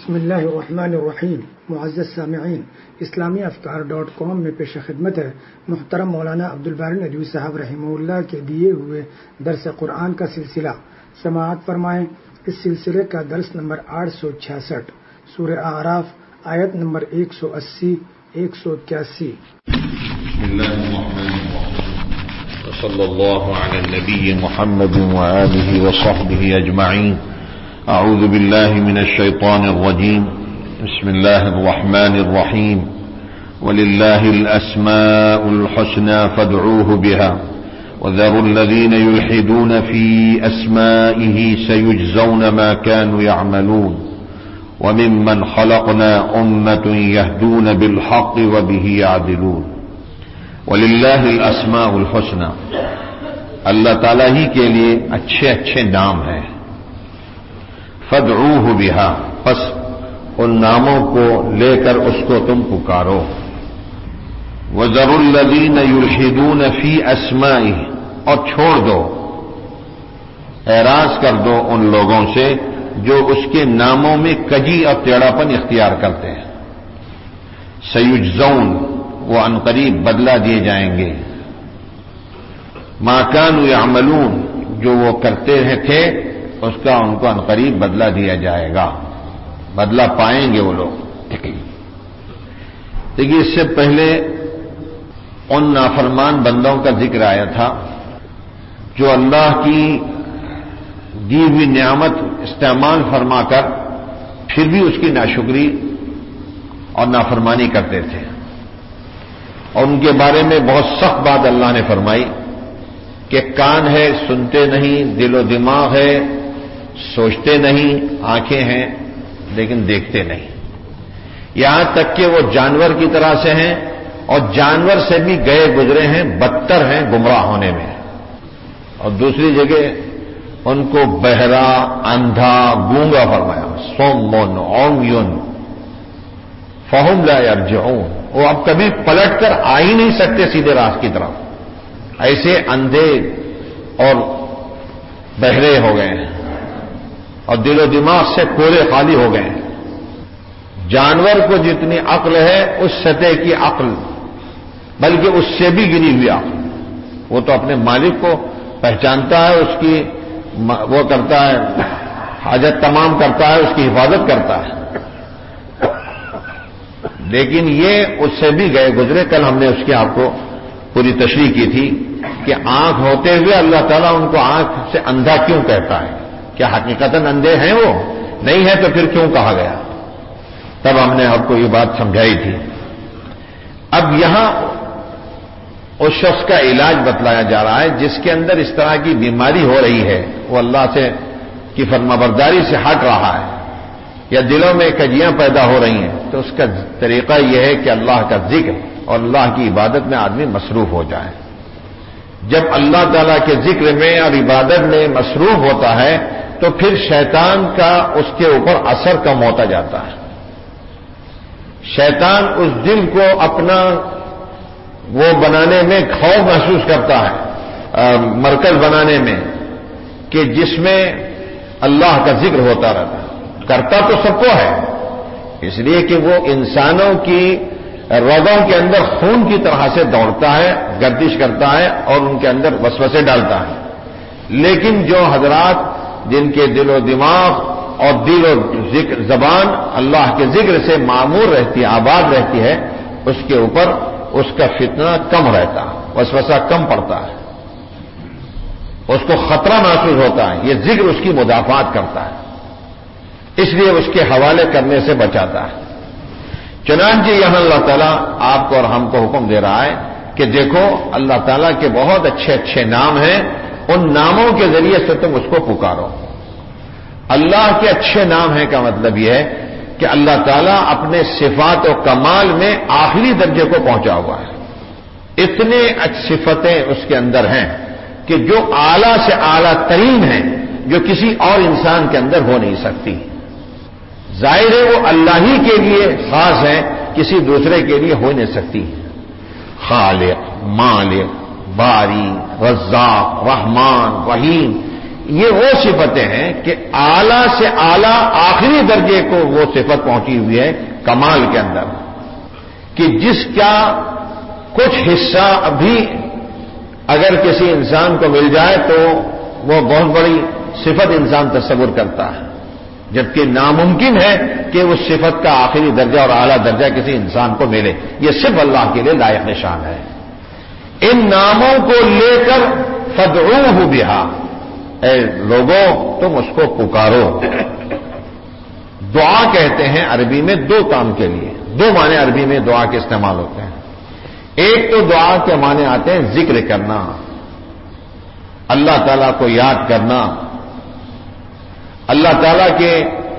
بسم اللہ الرحمن الرحیم۔ معزز سامعین، اسلامی افکار.com میں پیش خدمت ہے محترم مولانا عبدالباری ندوی صاحب رحمہ اللہ کے دیے ہوئے درس قرآن کا سلسلہ۔ سماعت فرمائیں۔ اس سلسلے کا درس نمبر 866، سورہ اعراف، آیت نمبر 180 181۔ بسم اللہ الرحمن الرحیم، صلی اللہ علی النبی محمد وآلہ وصحبہ اجمعین۔ اعوذ باللہ من الشیطان الرجیم، بسم اللہ الرحمن الرحیم۔ وللہ الاسماء الحسنى فادعوه بها وذروا الذین یلحدون فی اسمائه سیجزون ما كانوا يعملون وممن خلقنا امة يهدون بالحق وبه يعدلون۔ وللہ الاسماء الحسنى، اللہ تعالیٰ ہی کے لیے اچھے اچھے نام ہیں۔ فادعوه بها، پس ان ناموں کو لے کر اس کو تم پکارو۔ وذروا الذین یلحدون فی اسمائہ، اور چھوڑ دو، اعراض کر دو ان لوگوں سے جو اس کے ناموں میں کجی اور ٹیڑھا پن اختیار کرتے ہیں۔ سیجزون، وہ عنقریب بدلہ دیے جائیں گے۔ ما كانوا يعملون، جو وہ کرتے تھے اس کا ان کو عنقریب بدلہ دیا جائے گا، بدلہ پائیں گے وہ لوگ۔ دیکھیے، اس سے پہلے ان نافرمان بندوں کا ذکر آیا تھا جو اللہ کی دی ہوئی نعمت استعمال فرما کر پھر بھی اس کی ناشکری اور نافرمانی کرتے تھے، اور ان کے بارے میں بہت سخت بات اللہ نے فرمائی کہ کان ہے سنتے نہیں، دل و دماغ ہے سوچتے نہیں، آنکھیں ہیں لیکن دیکھتے نہیں، یہاں تک کہ وہ جانور کی طرح سے ہیں اور جانور سے بھی گئے گزرے ہیں، بدتر ہیں گمراہ ہونے میں۔ اور دوسری جگہ ان کو بہرا، اندھا، گونگا فرمایا، صم عمی فہم لا یرجعون، وہ اب کبھی پلٹ کر آ ہی نہیں سکتے سیدھے راہ کی طرف، ایسے اندھے اور بہرے ہو گئے ہیں، اور دل و دماغ سے کورے خالی ہو گئے ہیں۔ جانور کو جتنی عقل ہے اس سطح کی عقل، بلکہ اس سے بھی گری ہوئی عقل، وہ تو اپنے مالک کو پہچانتا ہے، اس کی وہ کرتا ہے، حاجت تمام کرتا ہے، اس کی حفاظت کرتا ہے، لیکن یہ اس سے بھی گئے گزرے۔ کل ہم نے اس کی آپ کو پوری تشریح کی تھی کہ آنکھ ہوتے ہوئے اللہ تعالیٰ ان کو آنکھ سے اندھا کیوں کہتا ہے؟ کیا حقیقتاً اندھے ہیں؟ وہ نہیں ہے تو پھر کیوں کہا گیا؟ تب ہم نے آپ کو یہ بات سمجھائی تھی۔ اب یہاں اس شخص کا علاج بتلایا جا رہا ہے جس کے اندر اس طرح کی بیماری ہو رہی ہے، وہ اللہ سے کی فرمانبرداری سے ہٹ رہا ہے، یا دلوں میں کجیاں پیدا ہو رہی ہیں، تو اس کا طریقہ یہ ہے کہ اللہ کا ذکر اور اللہ کی عبادت میں آدمی مصروف ہو جائے۔ جب اللہ تعالیٰ کے ذکر میں اور عبادت میں مصروف ہوتا ہے تو پھر شیطان کا اس کے اوپر اثر کم ہوتا جاتا ہے۔ شیطان اس دل کو اپنا وہ بنانے میں خوف محسوس کرتا ہے، مرکز بنانے میں، کہ جس میں اللہ کا ذکر ہوتا رہتا ہے۔ کرتا تو سب کو ہے، اس لیے کہ وہ انسانوں کی رگوں کے اندر خون کی طرح سے دوڑتا ہے، گردش کرتا ہے اور ان کے اندر وسوسے ڈالتا ہے۔ لیکن جو حضرات جن کے دل و دماغ اور دل و زبان اللہ کے ذکر سے معمور رہتی ہے، آباد رہتی ہے، اس کے اوپر اس کا فتنہ کم رہتا ہے، وسوسہ کم پڑتا ہے، اس کو خطرہ محسوس ہوتا ہے، یہ ذکر اس کی مدافعت کرتا ہے، اس لیے اس کے حوالے کرنے سے بچاتا ہے۔ چنانچہ یہاں اللہ تعالیٰ آپ کو اور ہم کو حکم دے رہا ہے کہ دیکھو اللہ تعالیٰ کے بہت اچھے اچھے نام ہیں، ان ناموں کے ذریعے سے تم اس کو پکارو۔ اللہ کے اچھے نام ہیں کا مطلب یہ ہے کہ اللہ تعالیٰ اپنے صفات و کمال میں آخری درجے کو پہنچا ہوا ہے، اتنے صفتیں اس کے اندر ہیں کہ جو اعلیٰ سے اعلیٰ ترین ہیں، جو کسی اور انسان کے اندر ہو نہیں سکتی۔ ظاہر ہے وہ اللہ ہی کے لیے خاص ہیں، کسی دوسرے کے لیے ہو نہیں سکتی۔ خالق، مالک، باری، رزاق، رحمان، رحیم، یہ وہ صفتیں ہیں کہ اعلیٰ سے اعلیٰ آخری درجے کو وہ صفت پہنچی ہوئی ہے کمال کے اندر، کہ جس کا کچھ حصہ ابھی اگر کسی انسان کو مل جائے تو وہ بہت بڑی صفت انسان تصور کرتا ہے، جبکہ ناممکن ہے کہ اس صفت کا آخری درجہ اور اعلیٰ درجہ کسی انسان کو ملے۔ یہ صرف اللہ کے لیے لائق نشان ہے۔ ان ناموں کو لے کر فادعوہ بہا، اے لوگوں تم اس کو پکارو۔ دعا کہتے ہیں عربی میں دو کام کے لیے، دو معنی عربی میں دعا کے استعمال ہوتے ہیں۔ ایک تو دعا کے معنی آتے ہیں ذکر کرنا، اللہ تعالیٰ کو یاد کرنا، اللہ تعالیٰ کے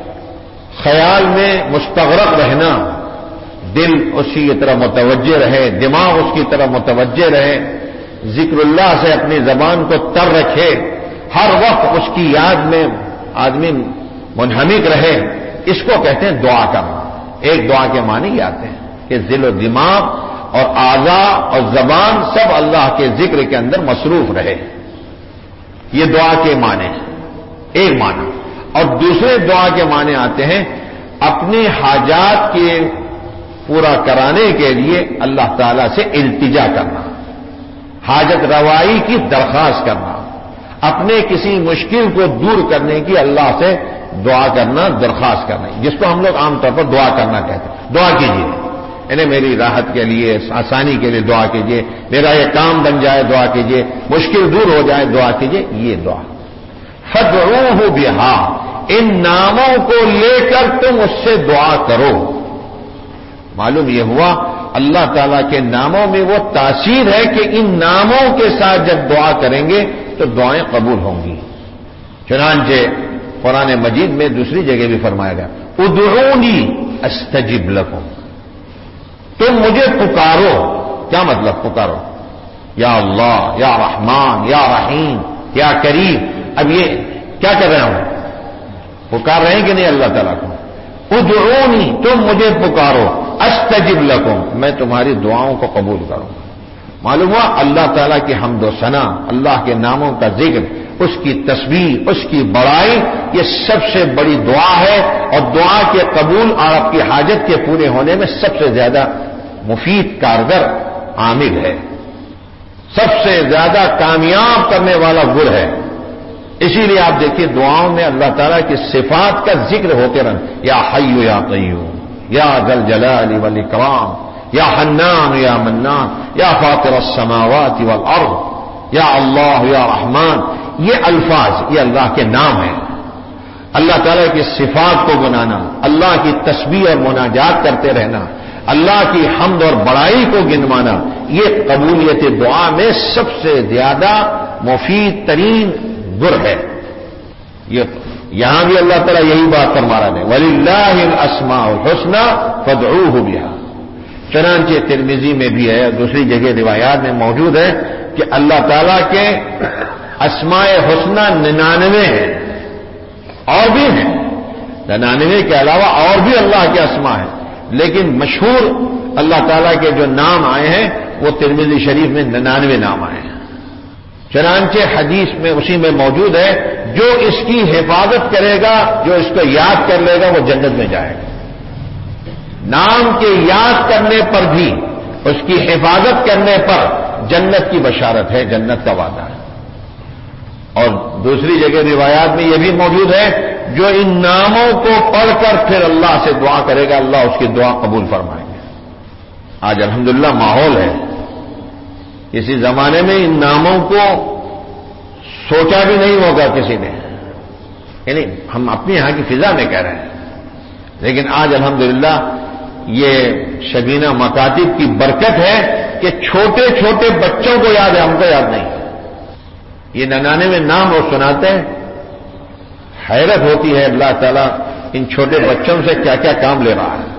خیال میں مستغرق رہنا، دل اس کی طرف متوجہ رہے، دماغ اس کی طرف متوجہ رہے، ذکر اللہ سے اپنی زبان کو تر رکھے، ہر وقت اس کی یاد میں آدمی منہمک رہے، اس کو کہتے ہیں دعا کرنا۔ ایک دعا کے معنی یہ آتے ہیں کہ دل و دماغ اور اعضاء اور زبان سب اللہ کے ذکر کے اندر مصروف رہے، یہ دعا کے معنی ہیں، ایک معنی۔ اور دوسرے دعا کے معنی آتے ہیں اپنی حاجات کے پورا کرانے کے لیے اللہ تعالی سے التجا کرنا، حاجت روائی کی درخواست کرنا، اپنے کسی مشکل کو دور کرنے کی اللہ سے دعا کرنا، درخواست کرنا، جس کو ہم لوگ عام طور پر دعا کرنا کہتے ہیں۔ دعا کیجیے، یعنی میری راحت کے لیے، آسانی کے لیے دعا کیجیے، میرا یہ کام بن جائے دعا کیجیے، مشکل دور ہو جائے دعا کیجیے، یہ دعا۔ فادعوہ بہا، ان ناموں کو لے کر تم اس سے دعا کرو۔ معلوم یہ ہوا اللہ تعالیٰ کے ناموں میں وہ تاثیر ہے کہ ان ناموں کے ساتھ جب دعا کریں گے تو دعائیں قبول ہوں گی۔ چنانچہ قرآن مجید میں دوسری جگہ بھی فرمایا گیا ادعونی استجب لکم، تم مجھے پکارو۔ کیا مطلب پکارو؟ یا اللہ، یا رحمان، یا رحیم، یا کریم۔ اب یہ کیا کر رہے ہوں؟ پکار رہے ہیں کہ نہیں اللہ تعالیٰ کو؟ ادعونی، تم مجھے پکارو، استجب لکم، میں تمہاری دعاؤں کو قبول کروں۔ معلوم ہوا اللہ تعالیٰ کی حمد و ثنا، اللہ کے ناموں کا ذکر، اس کی تسبیح، اس کی بڑائی، یہ سب سے بڑی دعا ہے، اور دعا کے قبول اور آپ کی حاجت کے پورے ہونے میں سب سے زیادہ مفید، کارگر عامل ہے، سب سے زیادہ کامیاب کرنے والا گر ہے۔ اسی لیے آپ دیکھیے دعاؤں میں اللہ تعالیٰ کی صفات کا ذکر ہوتے رہے، یا حی یا قیوم، یا ذا الجلال والاکرام، یا حنان یا منان، یا فاطر السماوات والارض، یا اللہ یا رحمان۔ یہ الفاظ، یہ اللہ کے نام ہیں۔ اللہ تعالیٰ کی صفات کو گنانا، اللہ کی تسبیح اور مناجات کرتے رہنا، اللہ کی حمد اور بڑائی کو گنوانا، یہ قبولیت دعا میں سب سے زیادہ مفید ترین گر ہے۔ یہاں بھی اللہ تعالیٰ یہی بات فرما رہا ہے وَلِلَّهِ الْأَسْمَاءُ الْحُسْنَى فَادْعُوهُ بِهَا۔ چنانچہ ترمذی میں بھی ہے، دوسری جگہ روایات میں موجود ہے کہ اللہ تعالیٰ کے اسماء حسنى 99 ہیں، اور بھی ہیں 99 کے علاوہ اور بھی اللہ کے اسماء ہیں، لیکن مشہور اللہ تعالیٰ کے جو نام آئے ہیں وہ ترمذی شریف میں 99 نام آئے ہیں۔ چنانچہ حدیث میں اسی میں موجود ہے جو اس کی حفاظت کرے گا، جو اس کو یاد کر لے گا وہ جنت میں جائے گا۔ نام کے یاد کرنے پر بھی، اس کی حفاظت کرنے پر جنت کی بشارت ہے، جنت کا وعدہ ہے۔ اور دوسری جگہ روایات میں یہ بھی موجود ہے جو ان ناموں کو پڑھ کر پھر اللہ سے دعا کرے گا، اللہ اس کی دعا قبول فرمائیں گے۔ آج الحمدللہ ماحول ہے، کسی زمانے میں ان ناموں کو سوچا بھی نہیں ہوگا کسی نے، یعنی ہم اپنے یہاں کی فضا میں کہہ رہے ہیں، لیکن آج الحمدللہ یہ شبینہ مکاتب کی برکت ہے کہ چھوٹے چھوٹے بچوں کو یاد ہے، ہم کو یاد نہیں۔ یہ 99 نام وہ سناتے ہیں، حیرت ہوتی ہے اللہ تعالیٰ ان چھوٹے بچوں سے کیا کیا کام لے رہا ہے۔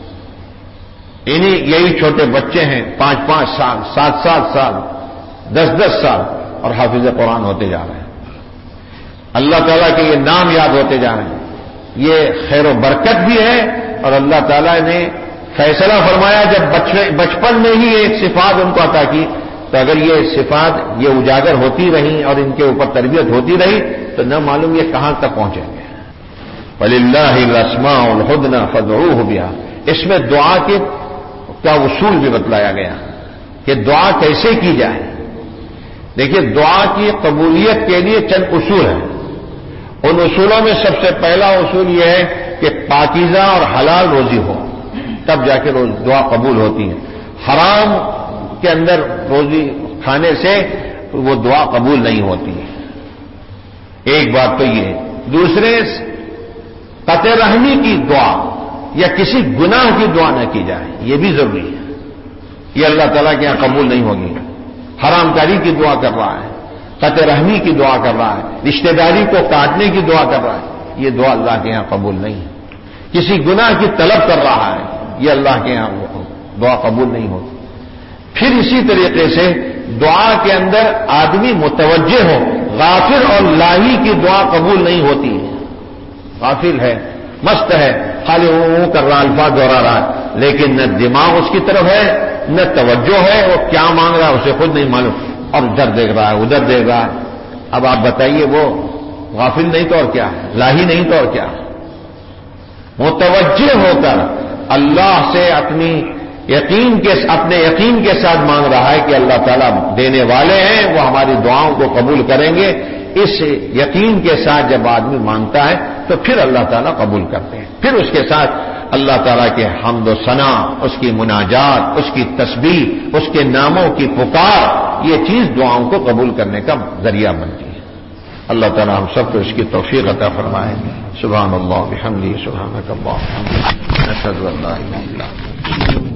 یہی چھوٹے بچے ہیں 5-5 سال، 7-7 سال، 10-10 سال، اور حافظ قرآن ہوتے جا رہے ہیں۔ اللہ تعالیٰ کے یہ نام یاد ہوتے جا رہے ہیں، یہ خیر و برکت بھی ہے، اور اللہ تعالیٰ نے فیصلہ فرمایا جب بچپن میں ہی ایک صفات ان کو عطا کی تو اگر یہ صفات یہ اجاگر ہوتی رہیں اور ان کے اوپر تربیت ہوتی رہی تو نہ معلوم یہ کہاں تک پہنچیں گے. وَلِلَّهِ الْأَسْمَاءُ الْحُسْنَىٰ فَادْعُوهُ بِهَا. اس میں دعا کے کا اصول بھی بتلایا گیا کہ دعا کیسے کی جائے. دیکھیے دعا کی قبولیت کے لیے چند اصول ہیں. ان اصولوں میں سب سے پہلا اصول یہ ہے کہ پاکیزہ اور حلال روزی ہو, تب جا کے دعا قبول ہوتی ہے. حرام کے اندر روزی کھانے سے وہ دعا قبول نہیں ہوتی ہے. ایک بات تو یہ. دوسرے قطع رحمی کی دعا یا کسی گناہ کی دعا نہ کی جائے, یہ بھی ضروری ہے. یہ اللہ تعالیٰ کے یہاں قبول نہیں ہوگی. حرام کاری کی دعا کر رہا ہے, قطع رحمی کی دعا کر رہا ہے, رشتہ داری کو کاٹنے کی دعا کر رہا ہے, یہ دعا اللہ کے یہاں قبول نہیں ہے. کسی گناہ کی طلب کر رہا ہے, یہ اللہ کے یہاں دعا قبول نہیں ہوتی. پھر اسی طریقے سے دعا کے اندر آدمی متوجہ ہو, غافل اور لاہی کی دعا قبول نہیں ہوتی ہے. غافل ہے, مست ہے, خالی وہ کر رہا, الفاظ دوہرا رہا ہے, لیکن نہ دماغ اس کی طرف ہے نہ توجہ ہے, وہ کیا مانگ رہا ہے اسے خود نہیں معلوم, اور ادھر دیکھ رہا ہے ادھر دیکھ رہا ہے. اب آپ بتائیے وہ غافل نہیں تو اور کیا, لاہی نہیں تو اور کیا. متوجہ ہو کر اللہ سے اپنے یقین کے ساتھ مانگ رہا ہے کہ اللہ تعالیٰ دینے والے ہیں, وہ ہماری دعاؤں کو قبول کریں گے. اس یقین کے ساتھ جب آدمی مانگتا ہے تو پھر اللہ تعالیٰ قبول کرتے ہیں. پھر اس کے ساتھ اللہ تعالیٰ کے حمد و ثنا, اس کی مناجات, اس کی تسبیح, اس کے ناموں کی پکار, یہ چیز دعاؤں کو قبول کرنے کا ذریعہ بنتی ہے. اللہ تعالیٰ ہم سب کو اس کی توفیق عطا فرمائے. سبحان اللہ بحمدہ, سبحانک اللہم وبحمدک, اشہد ان لا الہ الا انت.